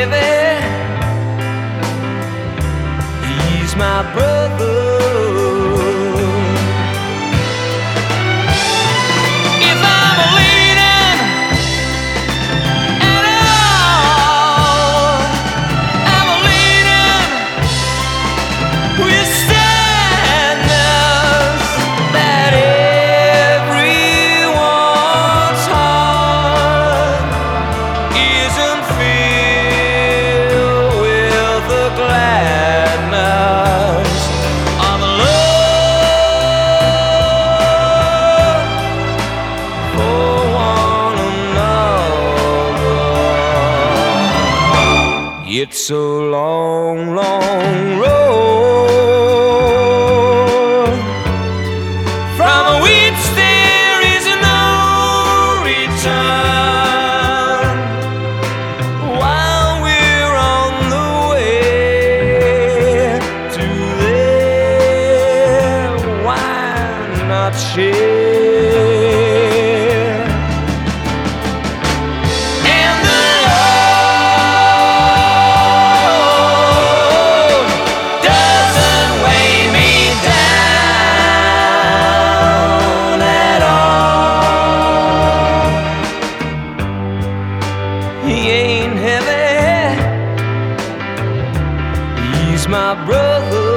heavy. He's my brother. If I'm leaning at all, I'm leaning with sadness that everyone's heart isn't filled with the gladness of love for one another. It's a long, long road from which there is no return. While we're on the way to there, why not share? And the load doesn't weigh me down at all. He ain't heavy. He's my brother.